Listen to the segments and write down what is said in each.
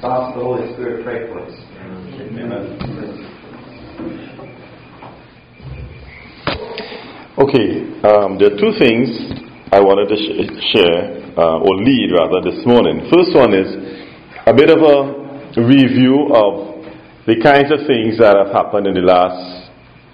ask the Holy Spirit to pray for us. Amen. Okay, there are two things I wanted to share, or lead rather, this morning. First one is a bit of a review of the kinds of things that have happened in the last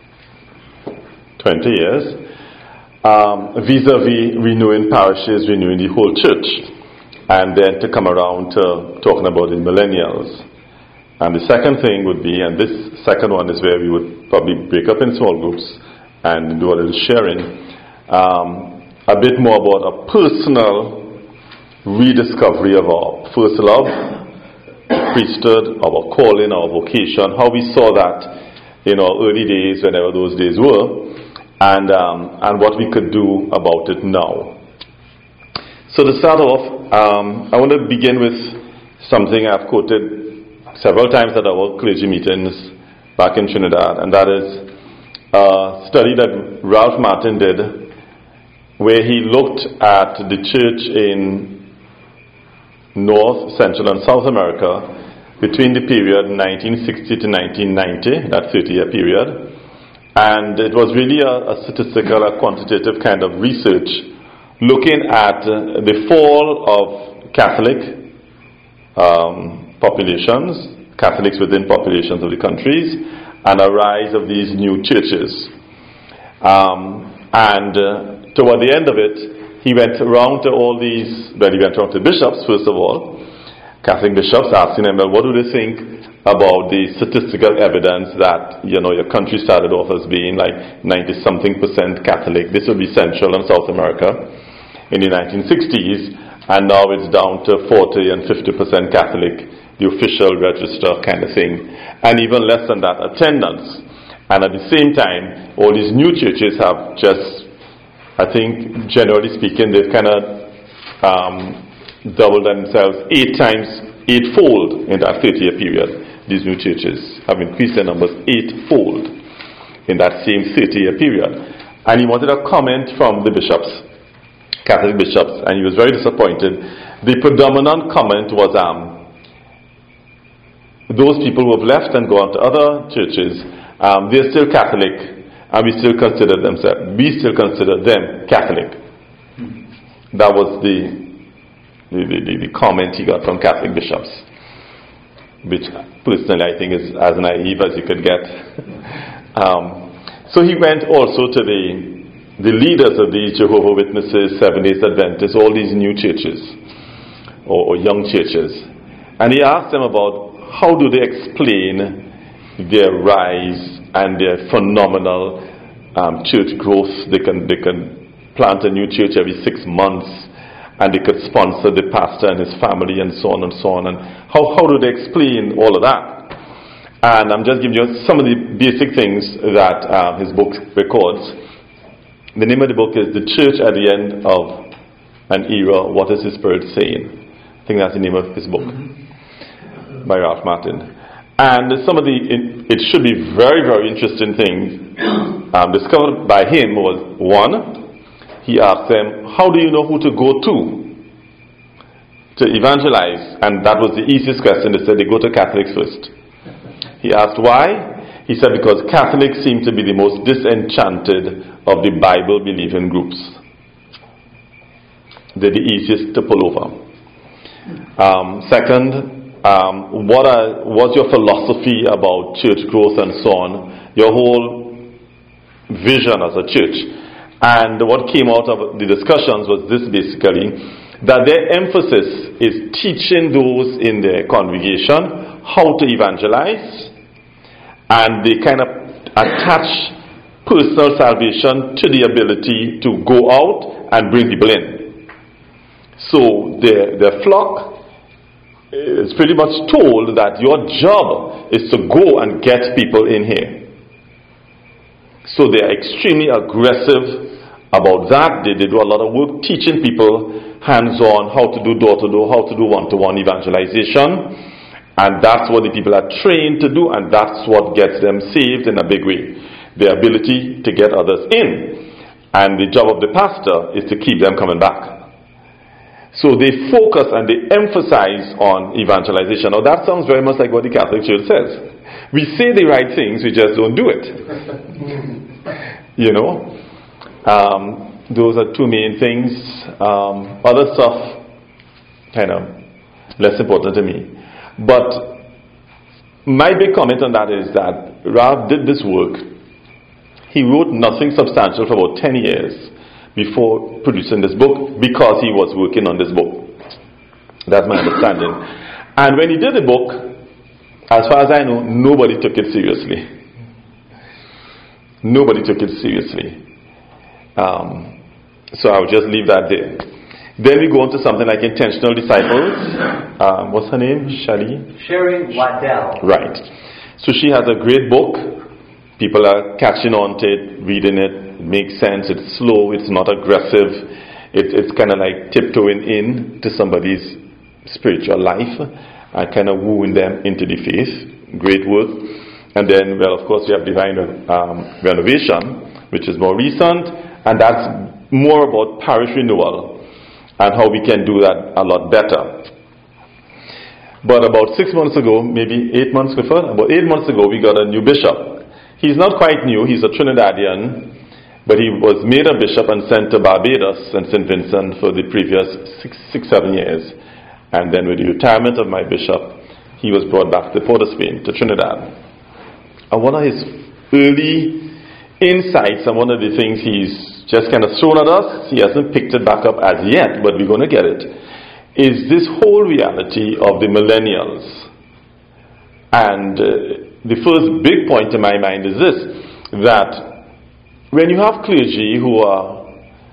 20 years, vis-a-vis renewing parishes, renewing the whole church, and then to come around to talking about the millennials. And the second thing would be, and this second one is where we would probably break up in small groups and do a little sharing, a bit more about a personal rediscovery of our first love, priesthood, our calling, our vocation, how we saw that in our early days, whenever those days were, and what we could do about it now. So to start off, I want to begin with something I've quoted several times at our clergy meetings back in Trinidad, and that is a study that Ralph Martin did, where he looked at the church in North, Central, and South America between the period 1960 to 1990, that 30-year period. And it was really a statistical, a quantitative kind of research looking at the fall of Catholic populations, Catholics within populations of the countries, and a rise of these new churches. Toward the end of it, he went around to all these, well, he went around to bishops, first of all, Catholic bishops, asking them, well, what do they think about the statistical evidence that, your country started off as being like 90-something% Catholic. This would be Central and South America in the 1960s, and now it's down to 40 and 50% Catholic, the official register kind of thing, and even less than that attendance. And at the same time, all these new churches have just, I think, generally speaking, they've kind of doubled themselves eightfold in that 30-year period. These new churches have increased their numbers eightfold in that same 30-year period. And he wanted a comment from the bishops, Catholic bishops, and he was very disappointed. The predominant comment was, those people who have left and gone to other churches, they're still Catholic, and we still consider them Catholic. That was the comment he got from Catholic bishops, which personally I think is as naive as you could get. So he went also to the leaders of the Jehovah's Witnesses, Seventh-day Adventists, all these new churches or young churches, and he asked them about how do they explain their rise and their phenomenal church growth. They can plant a new church every 6 months, and they could sponsor the pastor and his family and so on and so on. And how do they explain all of that? And I'm just giving you some of the basic things that his book records. The name of the book is The Church at the End of an Era, What is the Spirit Saying? I think that's the name of his book, by Ralph Martin. And some of it should be very, very interesting things discovered by him was, one, he asked them, how do you know who to go to evangelize? And that was the easiest question. They said they go to Catholics first. He asked why? He said because Catholics seem to be the most disenchanted of the Bible-believing groups. They're the easiest to pull over. Second, what's your philosophy about church growth and so on? Your whole vision as a church. And what came out of the discussions was this basically, that their emphasis is teaching those in their congregation how to evangelize, and they kind of attach personal salvation to the ability to go out and bring people in. So their flock is pretty much told that your job is to go and get people in here. So they are extremely aggressive about that. They do a lot of work teaching people hands-on how to do door-to-door, how to do one-to-one evangelization. And that's what the people are trained to do, and that's what gets them saved in a big way. The ability to get others in. And the job of the pastor is to keep them coming back. So they focus and they emphasize on evangelization. Now that sounds very much like what the Catholic Church says. We say the right things, we just don't do it. You know? Those are two main things. Other stuff, kind of less important to me. But my big comment on that is that Ralph did this work. He wrote nothing substantial for about 10 years before producing this book because he was working on this book. That's my understanding. And when he did the book, as far as I know, nobody took it seriously. Nobody took it seriously. So I'll just leave that there. Then we go on to something like Intentional Disciples. What's her name? Sherry Waddell. Right. So she has a great book. People are catching on to it, reading it. It makes sense. It's slow. It's not aggressive. It's kind of like tiptoeing in to somebody's spiritual life and kind of wooing them into the faith. Great work. And then, well, of course, we have Divine Renovation, which is more recent, and that's more about parish renewal and how we can do that a lot better. But about 6 months ago, maybe 8 months before, about 8 months ago, we got a new bishop. He's not quite new. He's a Trinidadian, but he was made a bishop and sent to Barbados and St. Vincent for the previous 7 years. And then with the retirement of my bishop, he was brought back to Port of Spain, to Trinidad. And one of his early insights, and one of the things he's just kind of thrown at us, he hasn't picked it back up as yet, but we're going to get it, is this whole reality of the millennials. And the first big point in my mind is this, that when you have clergy who are,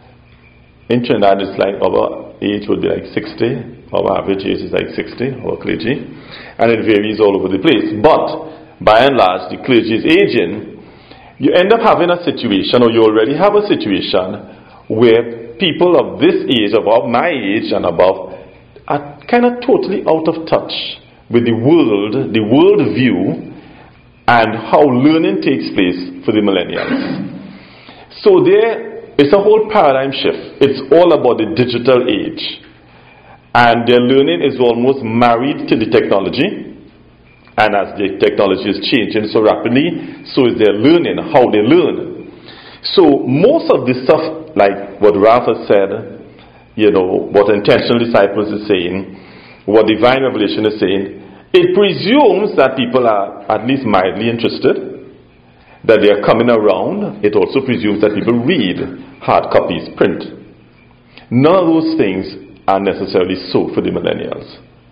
in Trinidad it's like our age would be like 60, our average age is like 60, our clergy, and it varies all over the place. But by and large, the clergy is aging. You end up having a situation, or you already have a situation, where people of this age, above my age and above, are kind of totally out of touch with the world view, and how learning takes place for the millennials. So there is a whole paradigm shift. It's all about the digital age. And their learning is almost married to the technology. And as the technology is changing so rapidly, so is their learning, how they learn. So most of the stuff, like what Ralph has said, you know, what Intentional Disciples is saying, what Divine Revelation is saying, it presumes that people are at least mildly interested, that they are coming around. It also presumes that people read hard copies, print. None of those things are necessarily so for the millennials.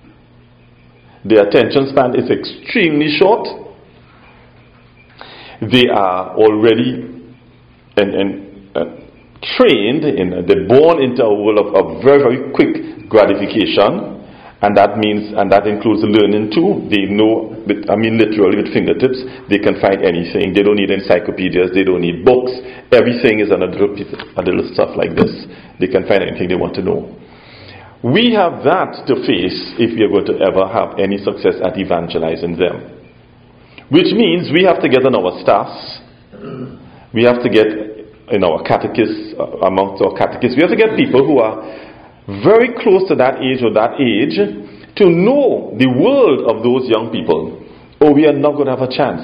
Their attention span is extremely short. They are already trained, they're born into a world of very, very quick gratification. And that means, and that includes learning too. They know, literally with fingertips, they can find anything. They don't need encyclopedias, they don't need books. Everything is on a little stuff like this. They can find anything they want to know. We have that to face if we are going to ever have any success at evangelizing them. Which means we have to get on our staffs. We have to get in our catechists, amongst our catechists. We have to get people who are very close to that age or that age to know the world of those young people, or we are not going to have a chance.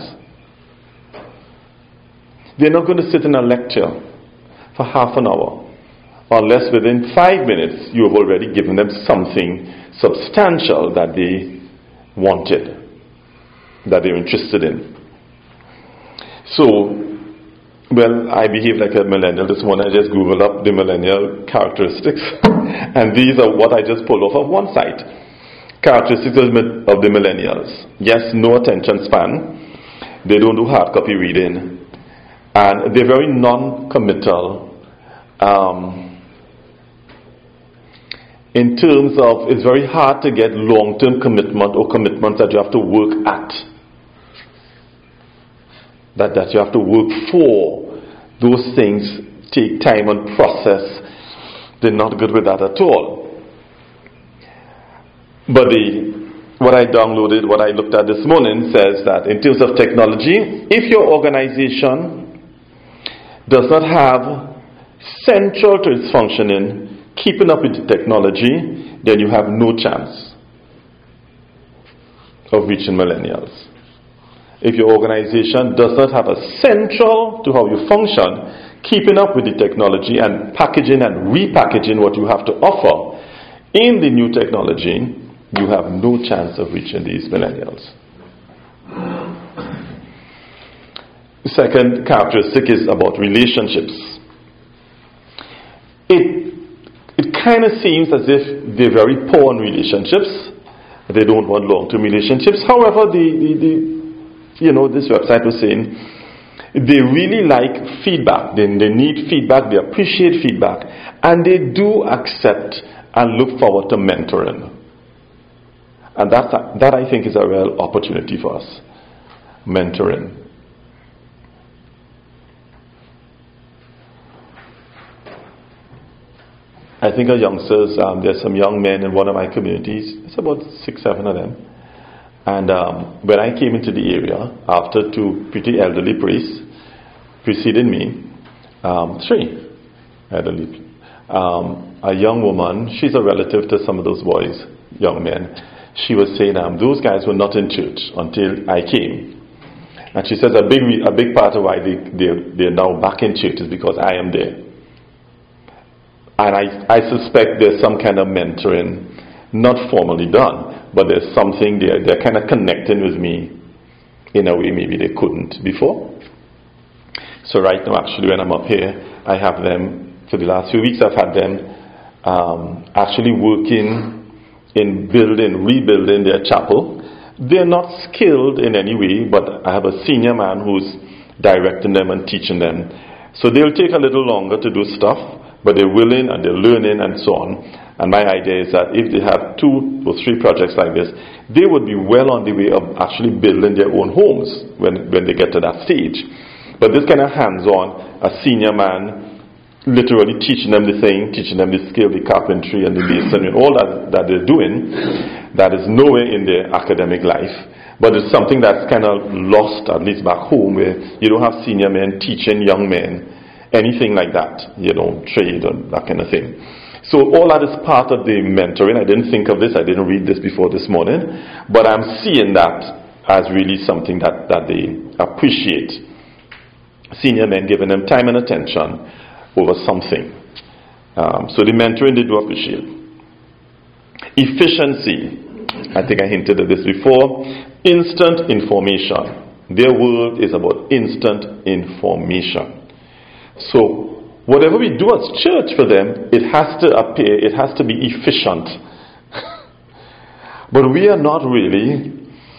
They're not going to sit in a lecture for half an hour unless within 5 minutes you have already given them something substantial that they wanted, that they're interested in. So, well, I behave like a millennial. This morning I just Googled up the millennial characteristics. And these are what I just pulled off of one site. Characteristics of the millennials. Yes, no attention span. They don't do hard copy reading. And they're very non-committal. In terms of, it's very hard to get long-term commitment or commitments that you have to work at. That you have to work for. Those things take time and process. They're not good with that at all. But what I downloaded, what I looked at this morning says that in terms of technology, if your organization does not have central to its functioning, keeping up with the technology, then you have no chance of reaching millennials. If your organization does not have a central to how you function, keeping up with the technology and packaging and repackaging what you have to offer in the new technology, you have no chance of reaching these millennials. The second characteristic is about relationships. It kind of seems as if they're very poor in relationships. They don't want long-term relationships. However, this website was saying they really like feedback. They need feedback. They appreciate feedback, and they do accept and look forward to mentoring. And that I think is a real opportunity for us. Mentoring. I think our youngsters, there's some young men in one of my communities. It's about 6-7 of them. And when I came into the area, after two pretty elderly priests preceded me, 3 elderly, a young woman, she's a relative to some of those boys, young men. She was saying those guys were not in church until I came. And she says a big part of why they're now back in church is because I am there. And I suspect there's some kind of mentoring, not formally done, but there's something there. They're kind of connecting with me in a way maybe they couldn't before. So right now, actually, when I'm up here, I have them, for the last few weeks, I've had them actually working in rebuilding their chapel. They're not skilled in any way, but I have a senior man who's directing them and teaching them. So they'll take a little longer to do stuff, but they're willing and they're learning and so on. And my idea is that if they have 2 or 3 projects like this, they would be well on the way of actually building their own homes when they get to that stage. But this kind of hands-on, a senior man literally teaching them the thing, teaching them the skill, the carpentry and the masonry, all that they're doing, that is nowhere in their academic life. But it's something that's kind of lost, at least back home, where you don't have senior men teaching young men anything like that, trade and that kind of thing. So all that is part of the mentoring. I didn't think of this, I didn't read this before this morning, but I'm seeing that as really something that they appreciate. Senior men giving them time and attention over something. So the mentoring they do appreciate. Efficiency. I think I hinted at this before. Instant information. Their world is about instant information. So whatever we do as church for them, it has to be efficient. But we're not really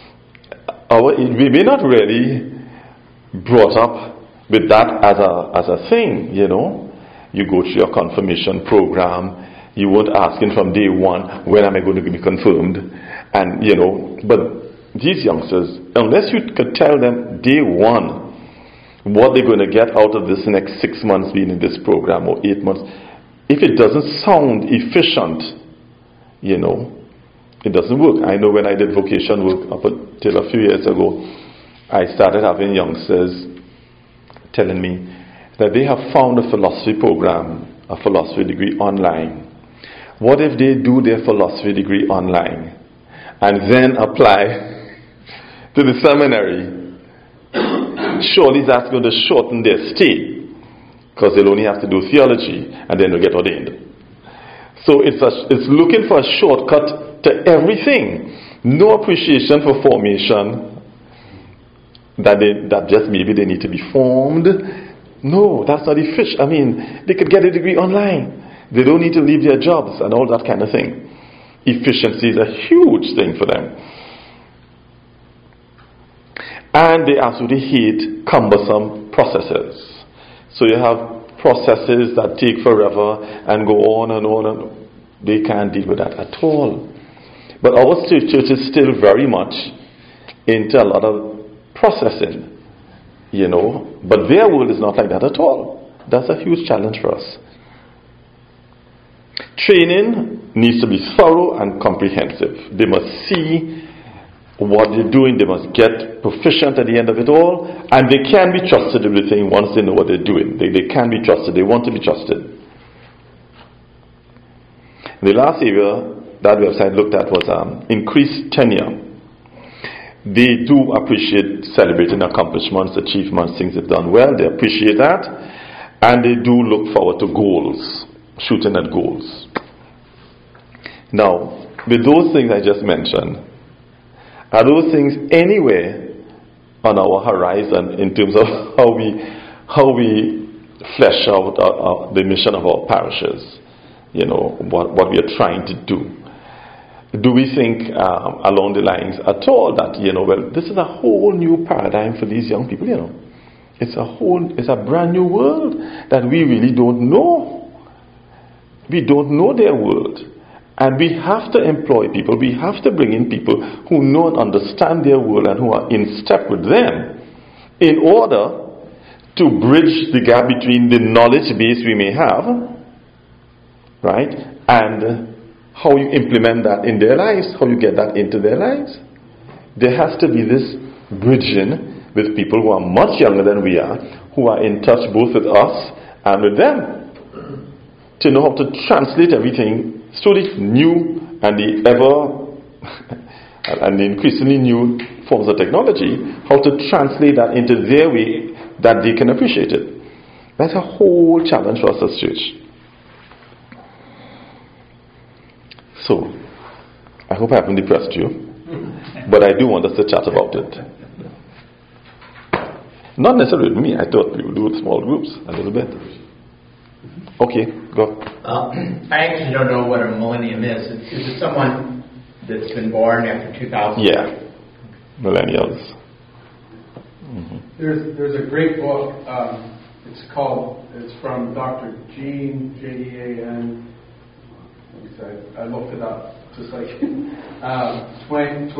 brought up with that as a thing, You go through your confirmation program, you weren't asking from day one, when am I going to be confirmed? And but these youngsters, unless you could tell them day one what they're going to get out of this next 6 months being in this program or 8 months, if it doesn't sound efficient, it doesn't work. I know when I did vocation work up until a few years ago, I started having youngsters telling me that they have found a philosophy program, a philosophy degree online. What if they do their philosophy degree online and then apply to the seminary? Surely that's going to shorten their stay, because they'll only have to do theology and then they'll get ordained. So it's looking for a shortcut to everything. No appreciation for formation, that just maybe they need to be formed. No, that's not efficient. I mean, they could get a degree online. They don't need to leave their jobs and all that kind of thing. Efficiency is a huge thing for them. And they absolutely hate cumbersome processes. So you have processes that take forever and go on and on, and they can't deal with that at all. But our church is still very much into a lot of processing, but their world is not like that at all. That's a huge challenge for us. Training needs to be thorough and comprehensive. They must see what they're doing. They must get proficient at the end of it all, and they can be trusted with everything once they know what they're doing. They can be trusted. They want to be trusted. The last area that website looked at was increased tenure. They do appreciate celebrating accomplishments, achievements, things they've done well. They appreciate that. And they do look forward to goals, shooting at goals. Now, with those things I just mentioned, are those things anywhere on our horizon in terms of how we flesh out the mission of our parishes? You know, what we are trying to do. Do we think along the lines at all that, well, this is a whole new paradigm for these young people, It's a brand new world that we really don't know. We don't know their world. And we have to employ people, we have to bring in people who know and understand their world and who are in step with them in order to bridge the gap between the knowledge base we may have, right, and how you implement that in their lives, how you get that into their lives. There has to be this bridging with people who are much younger than we are, who are in touch both with us and with them, to know how to translate everything through the new and the and the increasingly new forms of technology, how to translate that into their way that they can appreciate it. That's a whole challenge for us as church. So, I hope I haven't depressed you, but I do want us to chat about it. Not necessarily with me, I thought we would do it with small groups a little bit. Okay, go. I actually don't know what a millennium is. Is it someone that's been born after 2000? Yeah, millennials. Mm-hmm. There's a great book. It's from Dr. Jean, Jean. I looked it up, just like Twain,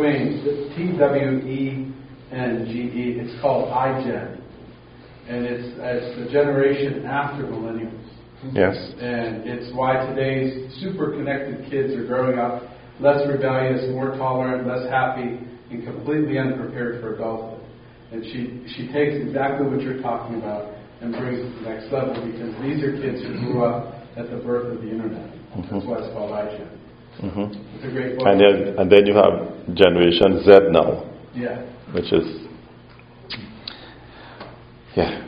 TWENGE. It's called iGen, and it's the generation after millennials. Yes. And it's why today's super connected kids are growing up less rebellious, more tolerant, less happy, and completely unprepared for adulthood. And she takes exactly what you're talking about and brings it to the next level, because these are kids who grew up at the birth of the internet. Mm-hmm. That's why it's called iGen. Mm-hmm. It's a great book. And then you have Generation Z now. Yeah. Which is, yeah.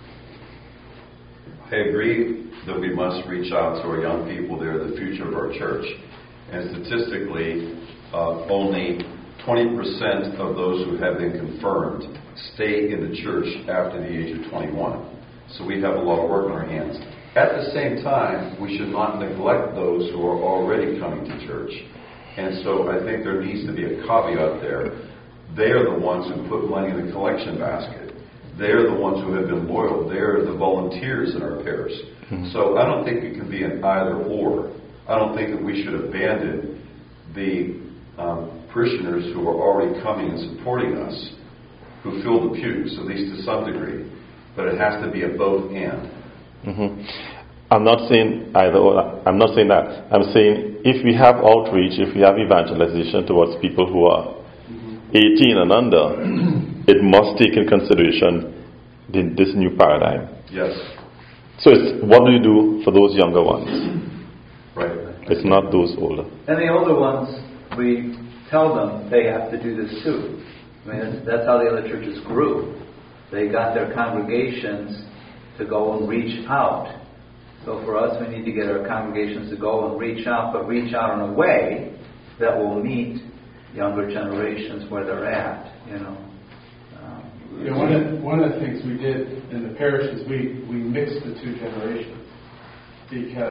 I agree that we must reach out to our young people. They're the future of our church. And statistically, only 20% of those who have been confirmed stay in the church after the age of 21. So we have a lot of work on our hands. At the same time, we should not neglect those who are already coming to church. And so I think there needs to be a caveat there. They are the ones who put money in the collection basket. They are the ones who have been loyal. They are the volunteers in our parish. Mm-hmm. So I don't think it can be an either or. I don't think that we should abandon the parishioners who are already coming and supporting us, who fill the pews, at least to some degree. But it has to be a both and. Mm-hmm. I'm not saying either or. I'm not saying that. I'm saying if we have outreach, if we have evangelization towards people who are 18 and under, it must take in consideration this new paradigm. Yes. So it's what do you do for those younger ones? Right. It's not those older. And the older ones, we tell them they have to do this too. I mean, that's how the other churches grew. They got their congregations to go and reach out. So for us, we need to get our congregations to go and reach out, but reach out in a way that will meet younger generations where they're at, one of the things we did in the parish is we mixed the two generations, because